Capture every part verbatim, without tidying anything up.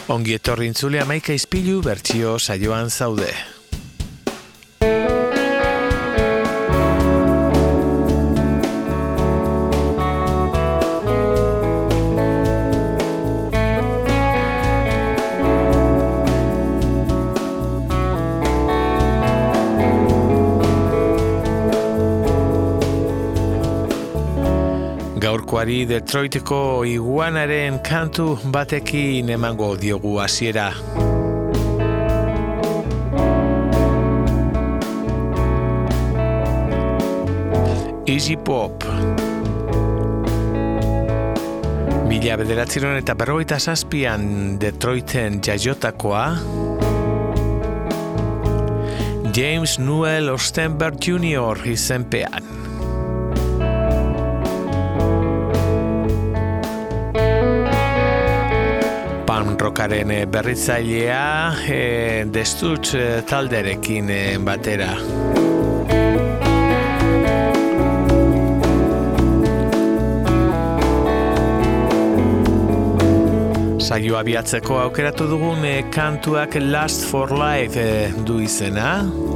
Ongi etorri entzule Hamaika Ispilu bertsio saioan zaude. Gaurkoari Detroiteko iguanaren kantu batekin emango diogu hasiera. Iggy Pop. Mila bederatziehun eta berrogeita zazpian Detroiten jaiotakoa. James Newell Ostenberg junior izenpean. Rockaren berritzailea e, Destuts talderekin batera. Saioa abiatzeko aukeratu dugun e, kantuak Last for Life e, du izena.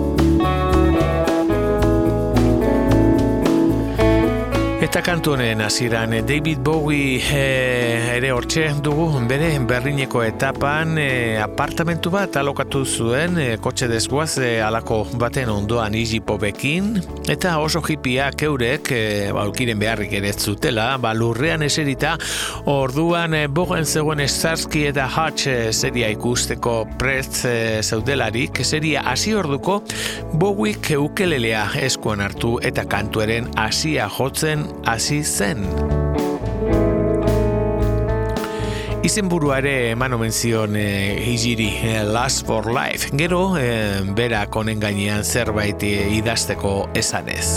Eta kantu honen hasieran David Bowie e, ere hortxe dugu bere berlineko etapan e, apartamentu bat alokatu zuen e, kotxe desguaz e, alako baten ondoan Iggy Popekin eta oso hipiak eurek e, baulkiren beharrik ere zutela ba, lurrean eserita orduan e, bogen zegoen Starsky eta Hutch e, seria ikusteko prest e, zeudelarik seria hasi orduko Bowiek ukelelea eskuan hartu eta kantuaren hasia jotzen hasi zen. Izenburua ere eman omen zion e, Iggyri e, Last for Life. Gero, e, berak honen gainean zerbait e, idazteko esanez.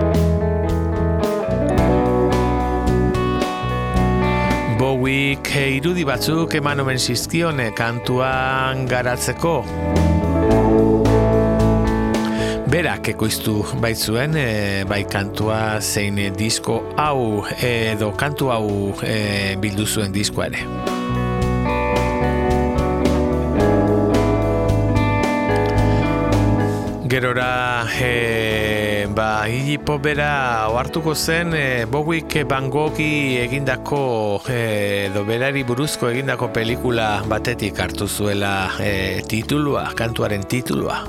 Bowiek e, irudi batzuk eman omen zizkion e, kantuan garatzeko. Berak ekoiztu baitzuen, e, bai kantua zein e, disko hau edo kantu hau e, bildu zuen diskoa ere. Gerora, e, ba, Iggy Pop bera ohartuko zen e, Bowiek Van Goghi egindako e, edo berari buruzko egindako pelikula batetik hartu zuela e, titulua, kantuaren titulua.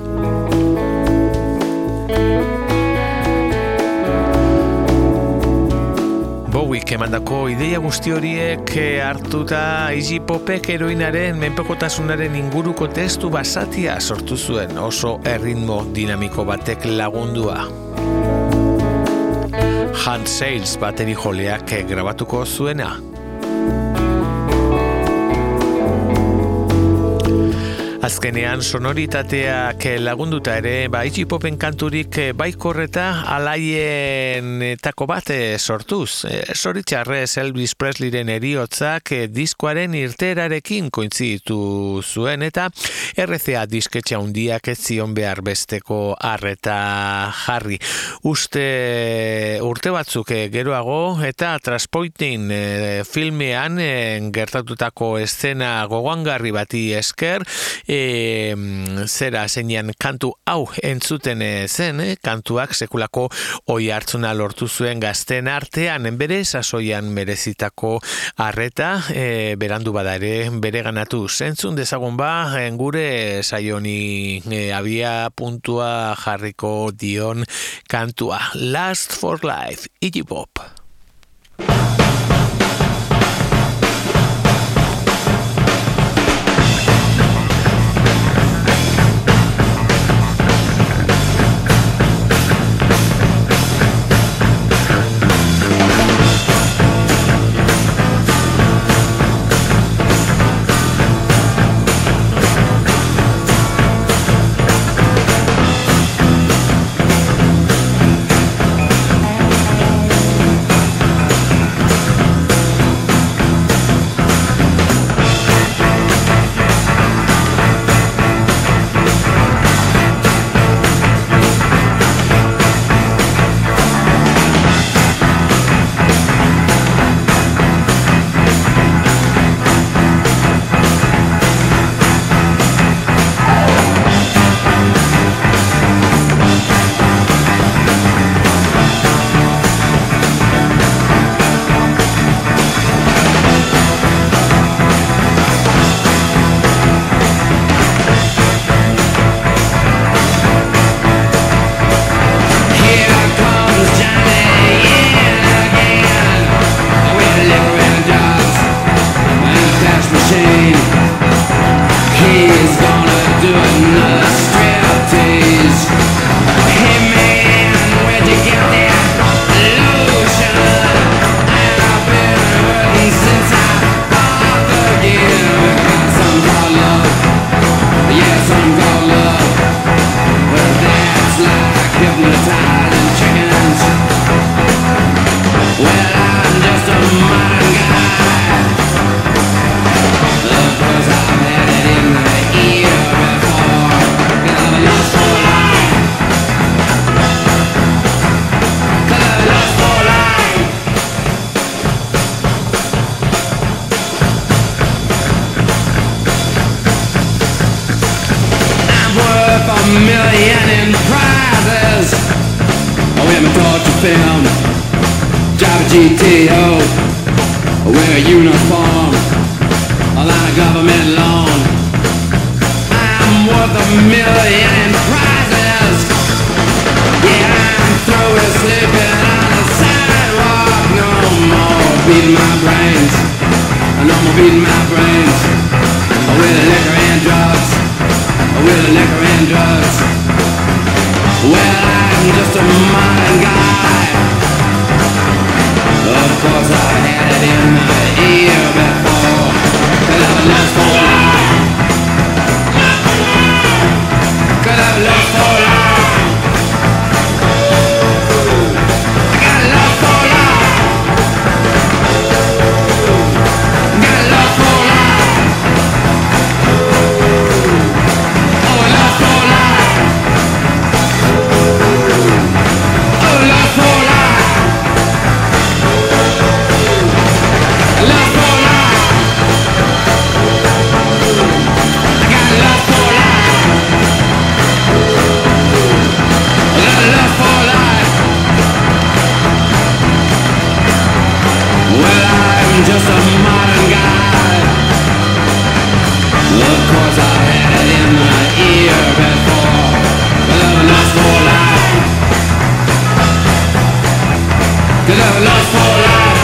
Bowiek emandako ideia guzti horiek hartuta Iggy Popek heroinaren menpekotasunaren inguruko testu basatia sortu zuen oso erritmo dinamiko batek lagundua. Hand Sales bateri joleak grabatuko zuena. Azkenean sonoritateak lagunduta ere, ba, Iggy Popen kanturik baikorreta alaienetako bat sortuz. Zoritxarrez Elvis Presleyren heriotzak diskoaren irteerarekin kointziditu zuen eta R C A disketxe handiak ez zion behar besteko arreta jarri. Uste urte batzuk geroago eta Transpointing filmean gertatutako eszena gogoangarri bati esker, E, zera zeinan kantu hau entzuten zen, eh? Kantuak sekulako oi hartzuna lortu zuen gazten artean, bere sasoian merezitako arreta, e, berandu bada ere bere ganatu. Zentzun dezagun ba, gure saioni e, abia puntua jarriko dion kantua. Last for Life, Iggy Pop. a million in prizes. I wear my torture film, drive a G T O, I wear a uniform, a line of government loan. I'm worth a million in prizes. Yeah, I'm through with sleeping on the sidewalk. No more beating my brains, no more beating my brains. With liquor and drugs, with liquor and drugs. Well, I'm just a modern guy. Of course I had it in my ear before, could have lost for life, could have lost for life. I got lost for life, got lost for life. Oh, lost for life. Oh, lost for life. Lost for life. I got lost for life. I got lost for life. Well, I'm just a modern guy. Of course I had it in my ear before, but I'm lost for life. Cause I'm lost for life.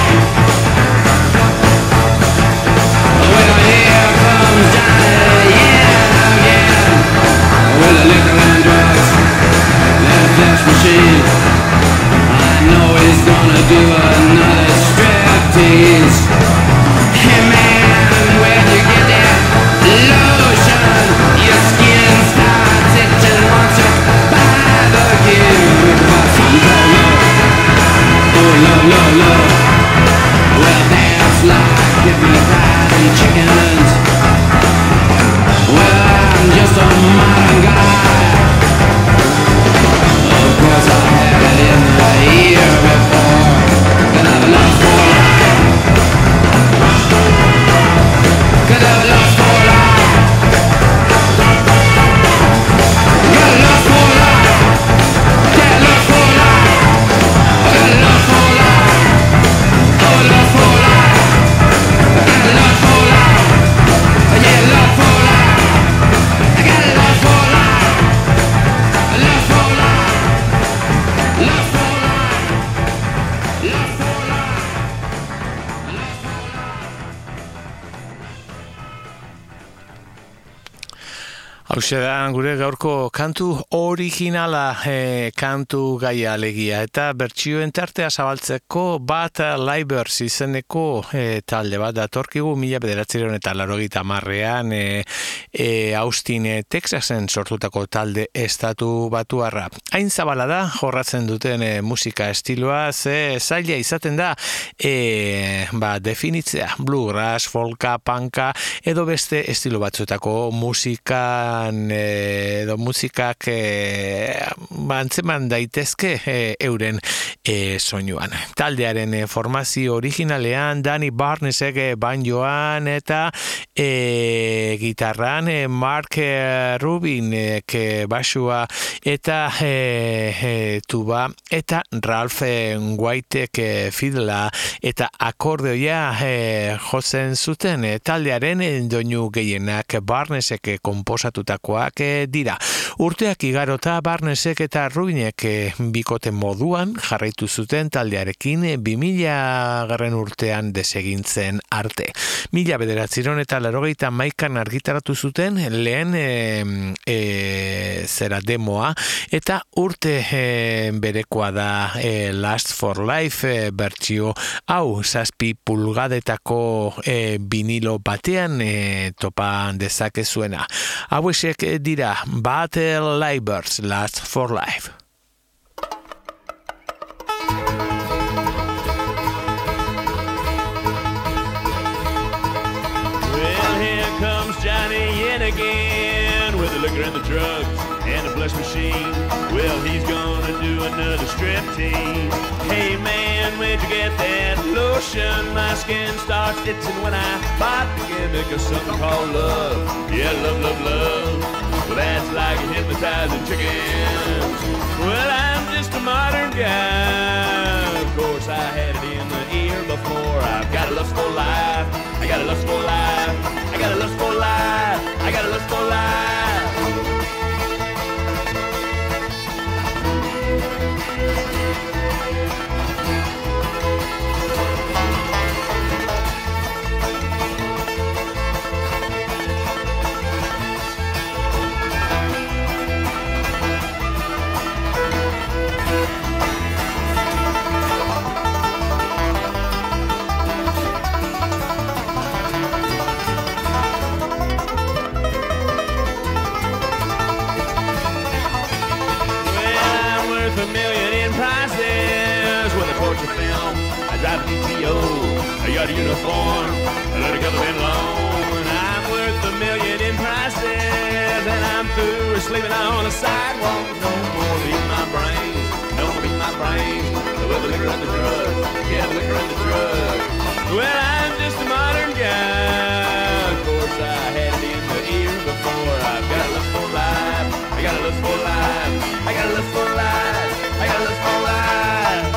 Well, here comes Johnny, yeah, again. With the liquor and drugs, that flesh machine. I know he's gonna do another striptease. Hey man, where'd you get that lotion? Your skin starts itching once you barbecue. But some call love, oh love, love, love. Well, that's like hypnotizing chickens. Well, I'm just a modern guy. Of course I had it in the ear before, and I've lost for life. Cause I've lost for life. Got lost for life. Got lost for life. Got lost for life. Oh, lost for life. Got lost for life. Yeah, lost for life. I got lost for life. Lost for life. Lost for life. Lost for life. Lost for life. Hauxe da gure gaurko kantu originala, e, kantu gaia alegia, eta bertsioen tartea zabaltzeko Bad Liebers izeneko e, talde bat datorkigu mila bederatziehun eta laurogeita hamarrean e, e, Austin, e, Texasen sortutako talde estatu batuarra. Hain zabala da jorratzen duten e, musika estiloa, ze zaila izaten da e, ba, definitzea, bluegrass, folka, punka edo beste estilo batzuetako musika edo musikak e, antzeman daitezke e, euren e, soinuan. Taldearen e, formazio originalean Danny Barnesek e, banjoan eta e, gitarran e, Mark e, Rubinek e, basua eta e, e, tuba eta Ralph e, Whitek e, fidela eta akordeoia e, jotzen zuten e, taldearen e, doinu gehienak Barnesek e, konposatutakoak e, dira. Urteak igarota Barnesek eta Rubinek e, bikote moduan jarraitu zuten taldearekin e, bi mila garren urtean desegintzen arte. Mila bederatziehun eta laurogeita hamaikan argitaratu zuten lehen e, e, zera demoa eta urte e, berekoa da e, Last for Life e, bertsio hau zazpi pulgadetako e, vinilo batean e, topa dezakezuena. Hauexek dira Bad Liebers, Last for Life. Well, here comes Johnny in again with the liquor and the drugs and the flesh machine. Well, he's gonna do another striptease. Hey man, where'd you get that lotion? My skin starts itching when I bite the gimmick of something called love. Yeah, love, love, love. Well, that's like hypnotizing chickens. Well, I'm just a modern guy. Of course, I had it in the ear before. I've got a lust for life. I got a lust for life. I got a lust for life. I got a lust for life. I drive a D T O, I got a uniform, I let it go in long. I'm worth a million in prices, and I'm through sleeping on a sidewalk. No more beat my brains, no more beat my brains. With the liquor and the drugs, yeah, the liquor and the drugs. Well, I'm just a modern guy. Of course, I had it in the ear before. I've got a lust for life, I got a lust for life, I got a lust for life, I got a lust for life.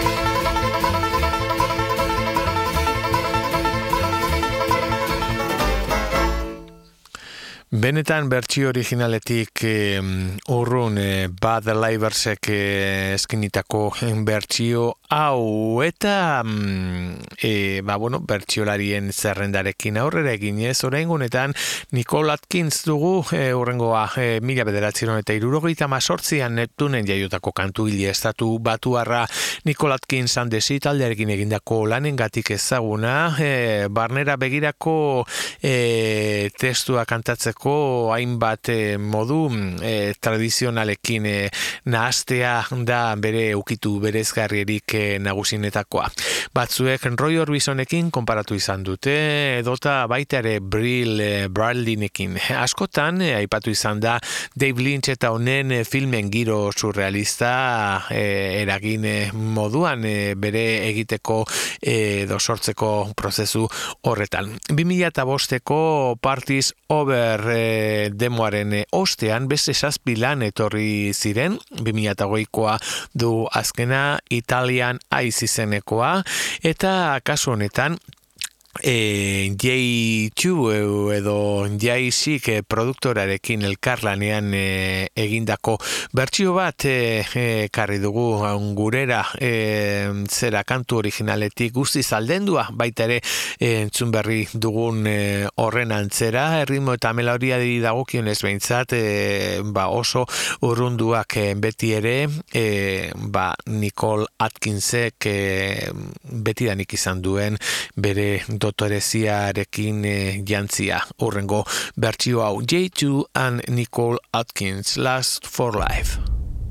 Benetan bertsio originaletik eh, urrun eh, Bad Liversek eh, eskinitako bertsio hau eta mm, eh, ba, bueno, bertsiolarien zerrendarekin aurrera eginez, oraingonetan Nicole Atkins dugu eh, urrengoa eh, mila bederatziehun eta hirurogeita hemezortzian Neptunen jaiotako kantugile estatu batuarra Nicole Atkins and the Sea taldearekin egindako lanengatik ezaguna, eh, barnera begirako eh, testua kantatzeko hainbat eh, modu eh, tradizionalekin eh, nahastea da bere ukitu berezgarrierik eh, nagusinetakoa. Batzuek Roy Orbisonekin konparatu izan dute, edota baita ere Brill eh, Bradlinekin. Askotan eh, aipatu izan da Dave Lynch eta honen eh, filmen giro surrealista eh, eragin eh, moduan eh, bere egiteko eh, dosortzeko prozesu horretan. bi mila bosteko Parties Over e, demoaren e, ostean beste zazpi lan etorri ziren, bi mila hogeikoa du azkena Italian Ice izenekoa, eta kasu honetan E, J two edo J-Zik produktorarekin elkarlanean e, egindako bertsio bat e, e, karri dugu gurera e, zera kantu originaletik guztiz aldendua, baita ere e, entzun berri dugun e, horren antzera, erritmo eta melodia dagokionez behintzat e, ba oso urrunduak e, beti ere e, ba Nicole Atkinsek e, betidanik izan duen bere dotoreziarekin eh, jantzia. Urrengo bertsio hau J two and Nicole Atkins, Last for Life.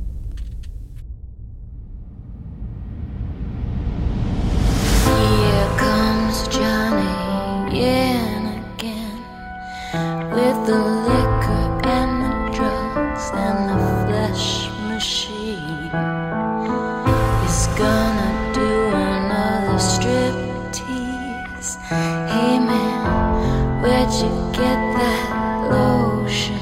Here comes Johnny in again with the liquor and the drugs and the flesh machine. He's gonna do another strip. Hey man, where'd you get that lotion?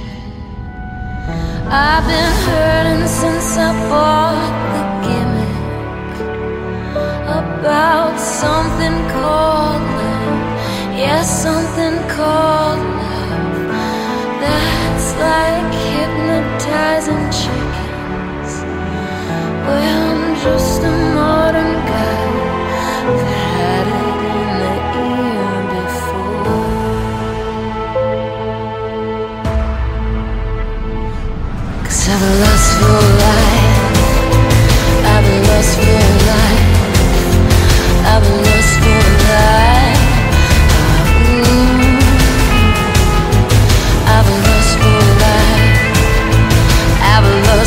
I've been hurting since I bought the gimmick about something called love. Yeah, something called love. That's like hypnotizing chickens. Well, I'm just a modern guy. I've had it in the ear before. Cause I've a lust for life. I've a lust for life. I've a lust for life. Mm. I've a lust for life. I've a lust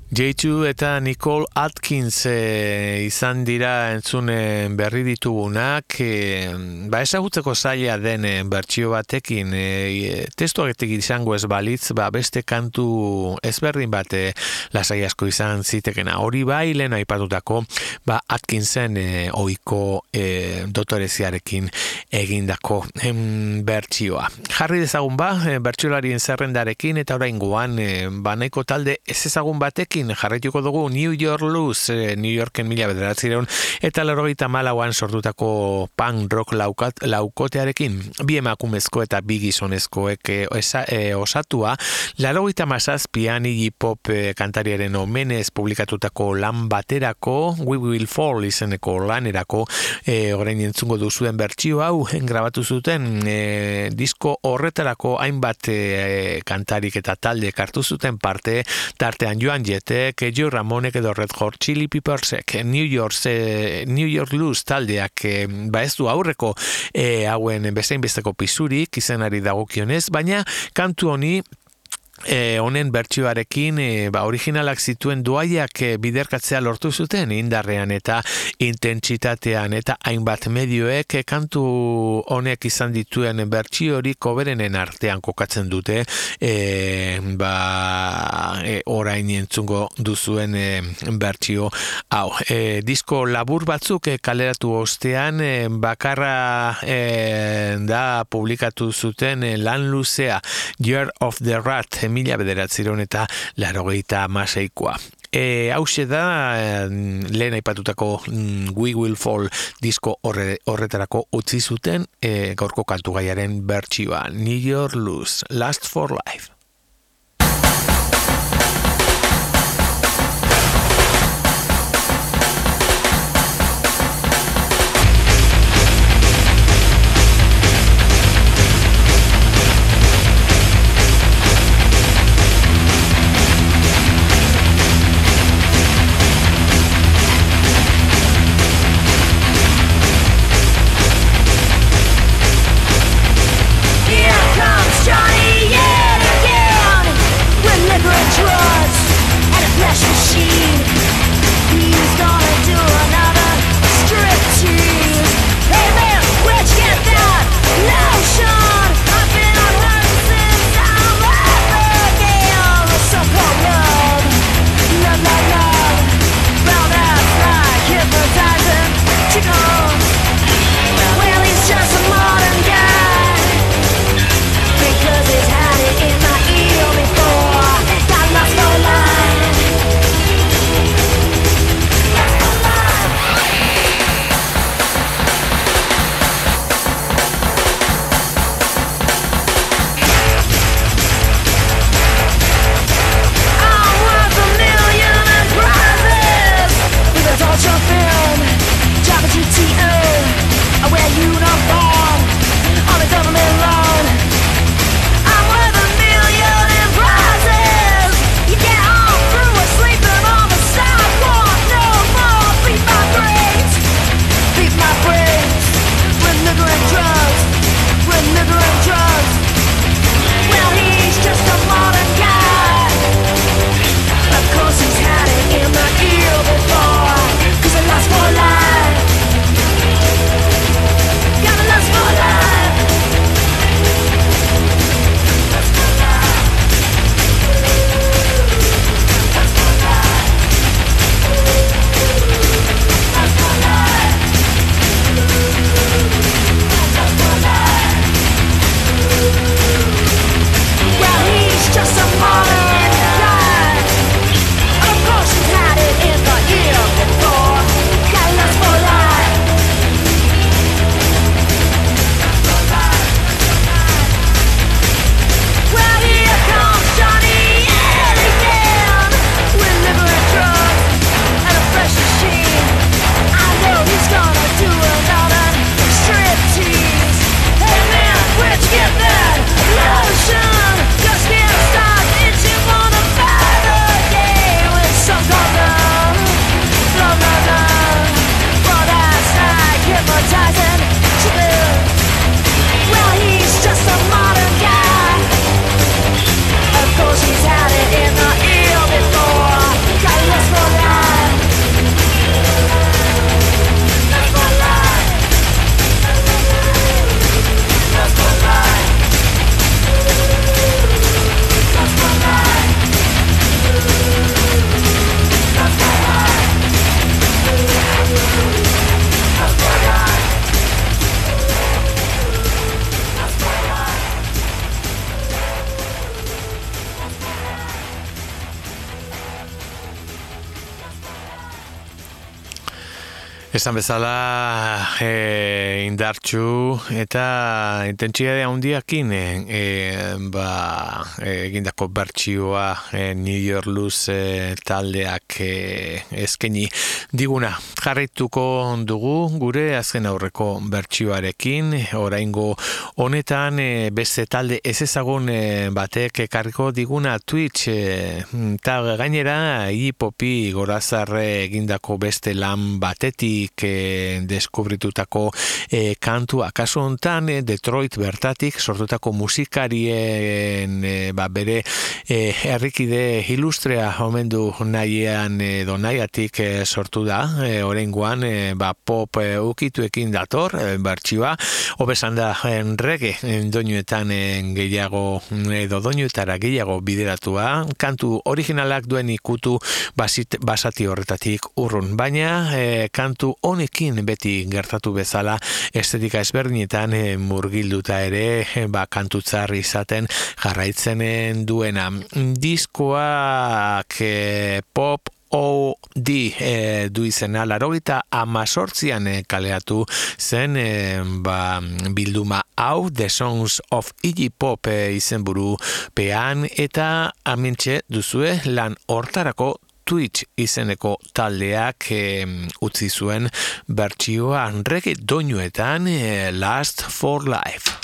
Jeitu eta Nicole Atkins e, izan dira entzune berri ditugunak, e, ba ezagutzeko zaila den bertsio batekin, e, testuagetik izango ez balitz, ba beste kantu ezberdin bat e, lasai asko izan zitekena. Hori bai lehen aipatutako, ba Atkinsen e, ohiko e, dotoreziarekin egindako em, bertsioa. Jarri dezagun ba, e, bertsiolarien zerrendarekin eta oraingoan e, ba nahiko talde ez ezagun batekin jarraituko dugu New York Blues, New Yorken mila bederatziehun eta laurogeita hamalauan sortutako punk rock laukat, laukotearekin, bi emakumezko eta bi gizonezkoek e, e, osatua, laurogeita hamazazpian Iggy Pop e, kantariaren omenez publikatutako lan baterako, We Will Fall izeneko lanerako, e, orain entzungo duzuen bertsio hau grabatu zuten, e, disko horretarako hainbat e, kantarik eta talde hartu zuten parte, tartean Joan Jett, Joe Ramonek edo Red Hot Chili Peppersek, New York, eh, New York Blues taldeak eh, ba ez du aurreko eh, hauen bezain besteko pisurik izenari dagokionez, baina kantu honi E, honen bertsioarekin e, ba, originalak zituen doaiak e, biderkatzea lortu zuten indarrean eta intentsitatean eta hainbat medioek e, kantu honek izan dituen bertsio hori koberenen artean kokatzen dute e, ba, e, orain entzungo duzuen e, bertsio hau. E, disko labur batzuk e, kaleratu ostean e, bakarra e, da publikatu zuten e, lan luzea Year of the Rat mila bederatziehun eta laurogeita hamaseikoa. E, hauxe da e, lehen aipatutako mm, We Will Fall disko horre, horretarako utzi zuten e, gaurko kantu gaiaren bertsioa. New York Blues, Last for Life. Here comes Johnny yet again. Esan bezala e, indartxu eta intentsitate handiakin e, e, ba, egindako bertsioa e, New York Blues e, taldeak e, eskaini diguna. Jarraituko dugu gure azken aurreko bertsioarekin, oraingo honetan e, beste talde ezezagun e, batek ekarriko diguna Twitch eta e, gainera hip-hopi gorazarre egindako beste lan batetik E, deskubritutako e, kantua. Kasu hontan e, Detroit bertatik sortutako musikarien e, ba, bere e, herrikide ilustrea omendu nahian edo nahiatik e, sortu da. E, Oraingoan e, ba, pop e, ukituekin dator e, bertsioa, hobesan da en reggae en doinuetan e, gehiago edo doinuetara gehiago bideratua. Kantu originalak duen ikutu basit, basati horretatik urrun, baina e, kantu honekin beti gertatu bezala estetika ezberdinetan e, murgilduta ere e, ba, kantutzar izaten jarraitzen duena. Diskoak e, pop O D e, du izena laurogeita hemezortzian e, kaleatu zen e, ba, bilduma hau The Songs of Iggy Pop e, izenburupean eta amintxe duzue lan hortarako Twitch izeneko taldeak e, utzi zuen bertsioa reggae doinuetan e, Last for Life.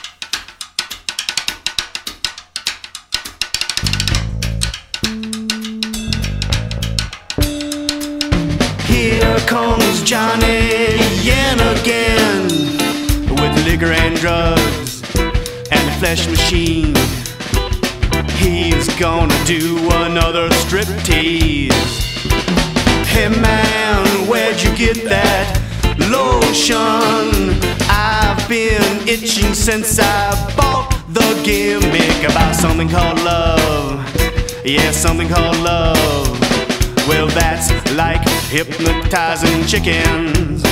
Here comes Johnny Yen again with liquor and drugs and a flesh machine. He's gonna do another striptease. Hey man, where'd you get that lotion? I've been itching since I bought the gimmick about something called love. Yeah, something called love. Well, that's like hypnotizing chickens.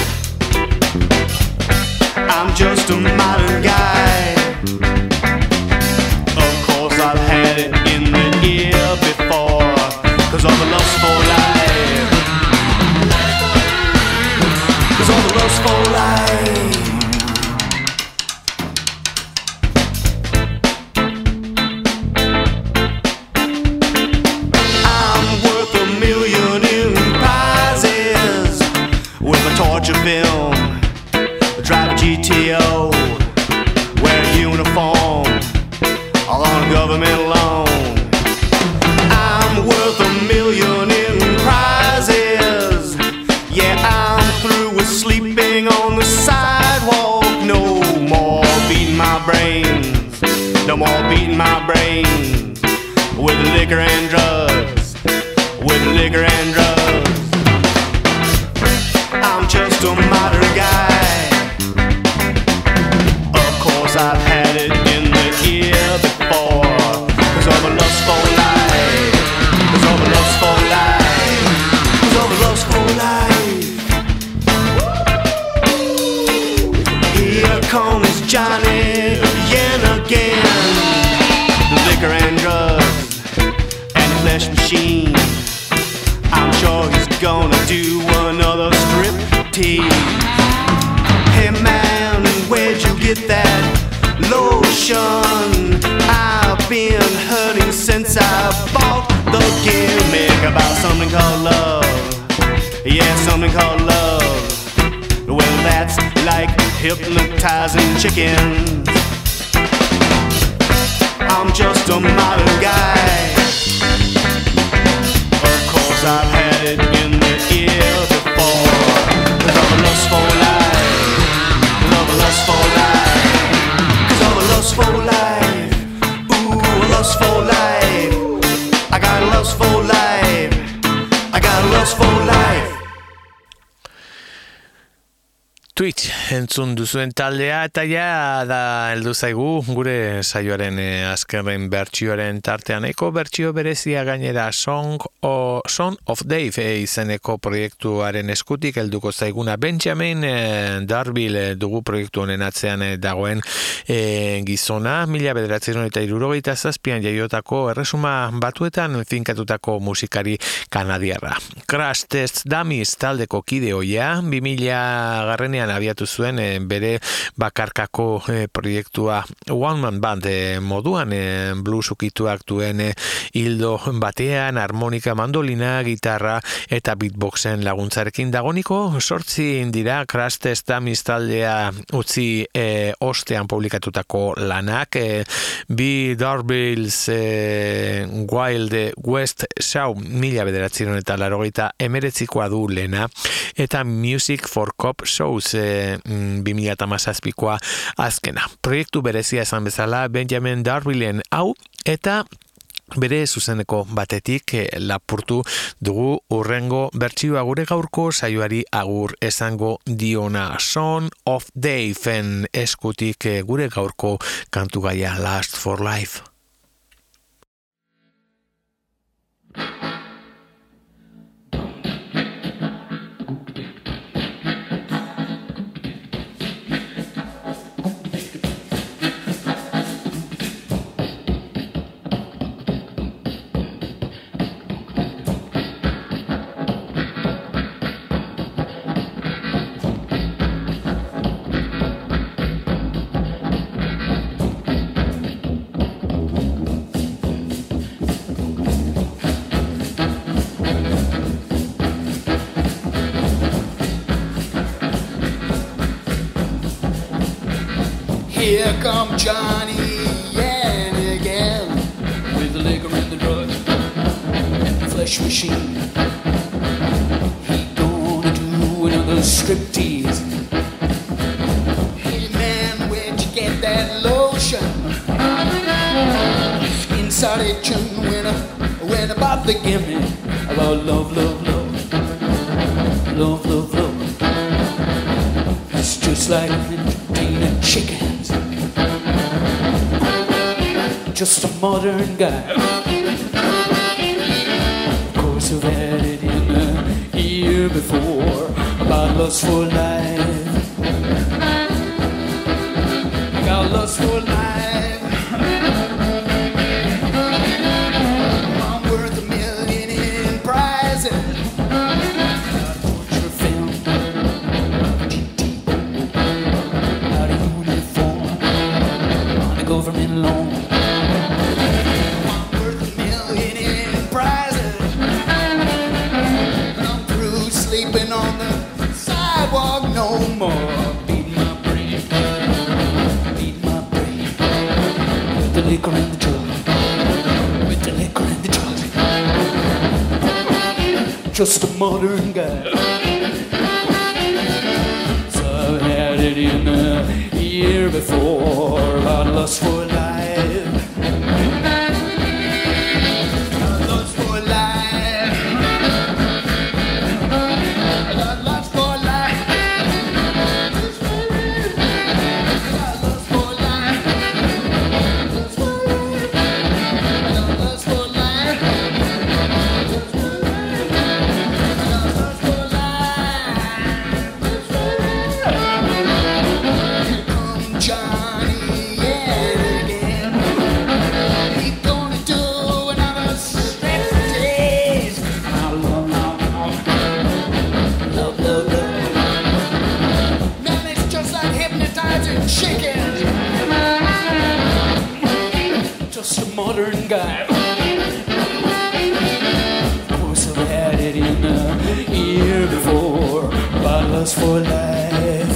I'm just a modern guy. I've had it in the ear before, cause of the lust for life. Cause of the lust for life. I'm worth a million in prizes with a torture film. Drive a G T O, wear a uniform, all on government loan. I'm worth a million in prizes. Yeah, I'm through with sleeping on the sidewalk. No more beating my brains. No more beating my brains with liquor and drugs. With liquor and drugs. I'm just a modern guy. Of course I've had it in the ear before, cause of a lust for life. Cause of a lust for life. Cause of a lust for life. Here comes Johnny Yen again. Liquor and drugs and a flesh machine. I'm sure he's gonna do another striptease. Hey man, where'd you get that lotion? I've been hurting since I bought the gimmick about something called love. Yeah, something called love. Well, that's like hypnotizing chickens. I'm just a modern guy. Of course I've had it in the ear before. Love a lust for life. Love a lust for life. Cause of a lust for life. Ooh, a lust for life. I got a lust for life. I got a lust for life. Twitch entzun duzuen taldea eta ja da heldu zaigu gure saioaren eh, azkerren bertsioaren tartean eko bertsio berezia gainera Song, o, Song of Dave eh, izeneko proiektuaren eskutik helduko zaiguna Benjamin eh, Darville eh, dugu proiektu honen atzean eh, dagoen eh, gizona mila bederatziehun eta hirurogeita zazpian jaiotako erresuma batuetan finkatutako musikari kanadiarra. Crash Test Dummies taldeko kide hoia bi mila garrenean abiatu zuen e, bere bakarkako e, proiektua One Man Band e, moduan e, blues ukituak duen e, hildo batean harmonika, mandolina, gitarra eta beatboxen laguntzarekin dagoniko sortzi dira Crash Test Dummies taldea utzi e, ostean publikatutako lanak e, bi Darbills e, Wild West Show mila bederatziehun eta laurogeita hemeretzikoa du lena eta Music for Cop Shows e, bi mila hamazazpikoa azkena. Proiektu berezia esan bezala Benjamin Darvilleen hau eta bere zuzeneko batetik eh, lapurtu dugu urrengo bertsioa gure gaurko saioari agur esango diona Son of Dave-en eskutik eh, gure gaurko kantu gaia Last for Life. Here come Johnny Yan again with the liquor and the drugs, the flesh machine. He gonna do another striptease. Hey man, where'd you get that lotion? Inside itching when I when about the gimme about love, love, love, love, love, love. It's just like entertaining chickens. Just a modern guy. Of course I've had it in the year before about lust for life. I got lust for life. I'm worth a million in prizes. Torture film, G T O, out of uniform, on a government loan. On the sidewalk no more. Beat my brain, beat my brain with the liquor and the drug, with the liquor and the drug. Just a modern guy. So I've had it in a year before about lust for life. Modern guy. Of course I've had it in a year before about lust for life.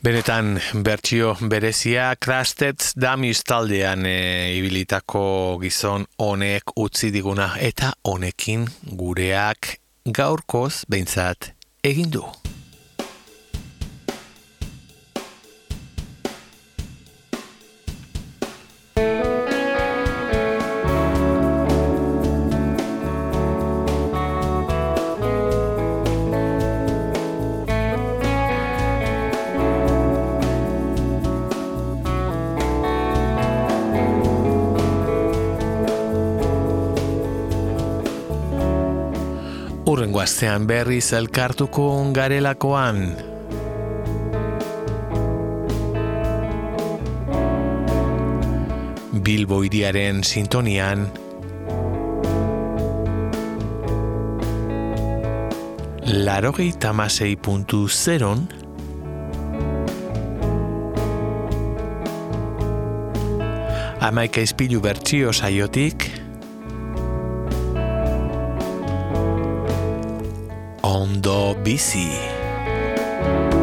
Benetan bertsio berezia Crusted Dummies taldean e, ibilitako gizon honek utzi diguna eta honekin gureak gaurkoz behintzat egin du. Urrengo astean berriz elkartuko garelakoan. Bilbo hiriaren sintonian laurogeita hamasei puntu zeron hamaika ispilu bertsio saiotik Ondo bizi.